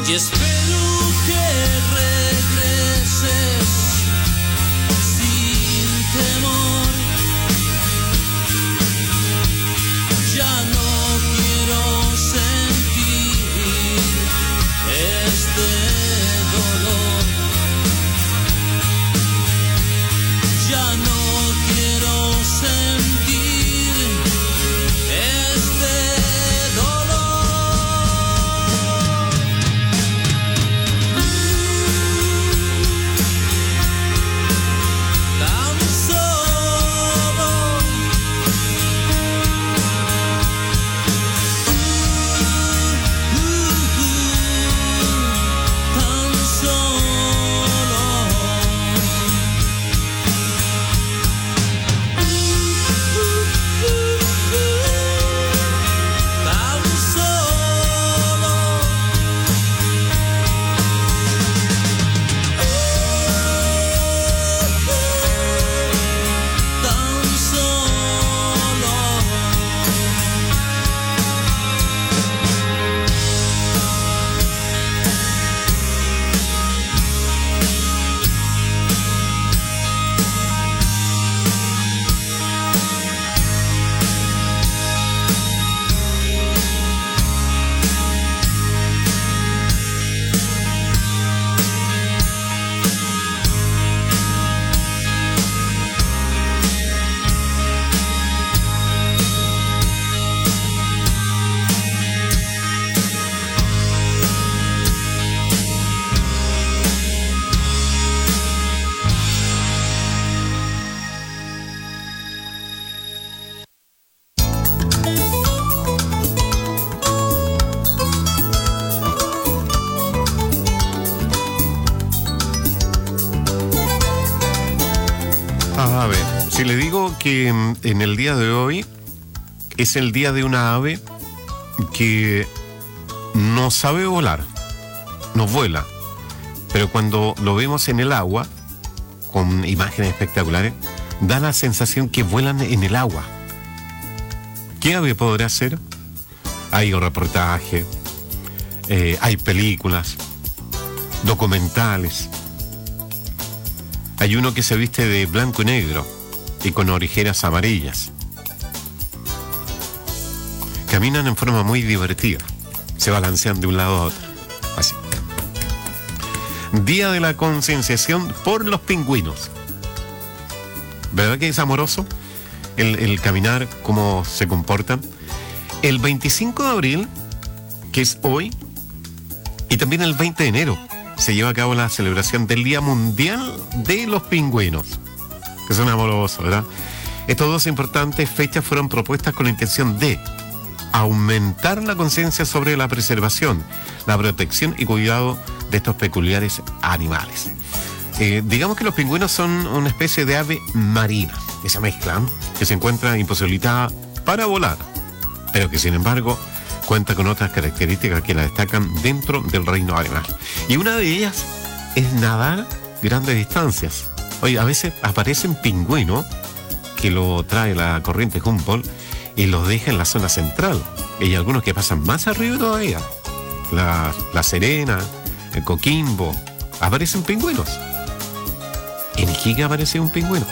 y espero que regreses sin temor. Ya no quiero sentir este dolor. Ya no quiero sentir este dolor. Tan solo tan solo tan solo tan solo. A ver, si le digo que en el día de hoy es el día de una ave que no sabe volar, no vuela, pero cuando lo vemos en el agua, con imágenes espectaculares, da la sensación que vuelan en el agua. ¿Qué ave podrá ser? Hay reportajes, hay películas, documentales. Hay uno que se viste de blanco y negro y con orejeras amarillas. Caminan en forma muy divertida. Se balancean de un lado a otro. Así. Día de la concienciación por los pingüinos. ¿Verdad que es amoroso? El caminar, cómo se comportan. El 25 de abril, que es hoy, y también el 20 de enero, se lleva a cabo la celebración del Día Mundial de los Pingüinos, que son amorosos, ¿verdad? Estas dos importantes fechas fueron propuestas con la intención de aumentar la conciencia sobre la preservación, la protección y cuidado de estos peculiares animales. Digamos que los pingüinos son una especie de ave marina, esa mezcla, que se encuentra imposibilitada para volar, pero que sin embargo cuenta con otras características que la destacan dentro del reino animal. Y una de ellas es nadar grandes distancias. Oye, a veces aparecen pingüinos que lo trae la corriente Humboldt y los deja en la zona central. Y hay algunos que pasan más arriba todavía. La Serena, el Coquimbo, aparecen pingüinos. En Iquique aparece un pingüino.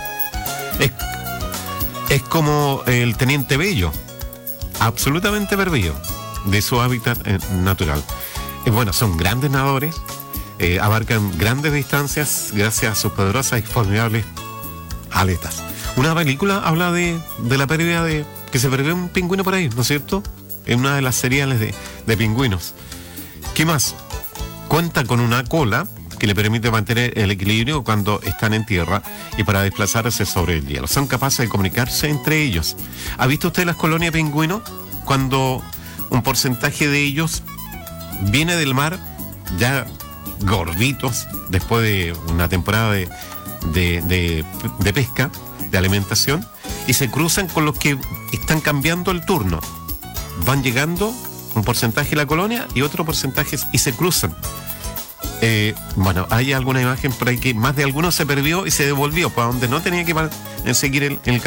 Es como el Teniente Bello, absolutamente perdido de su hábitat natural. Bueno, son grandes nadadores, abarcan grandes distancias gracias a sus poderosas y formidables aletas. Una película habla de la pérdida de que se perdió un pingüino por ahí, ¿no es cierto? En una de las seriales de pingüinos. ¿Qué más? Cuenta con una cola que le permite mantener el equilibrio cuando están en tierra y para desplazarse sobre el hielo. Son capaces de comunicarse entre ellos. ¿Ha visto usted las colonias de pingüinos? Cuando un porcentaje de ellos viene del mar ya gorditos después de una temporada de pesca, de alimentación, y se cruzan con los que están cambiando el turno. Van llegando un porcentaje de la colonia y otro porcentaje y se cruzan. Bueno, hay alguna imagen por ahí que más de alguno se perdió y se devolvió para donde no tenía que seguir el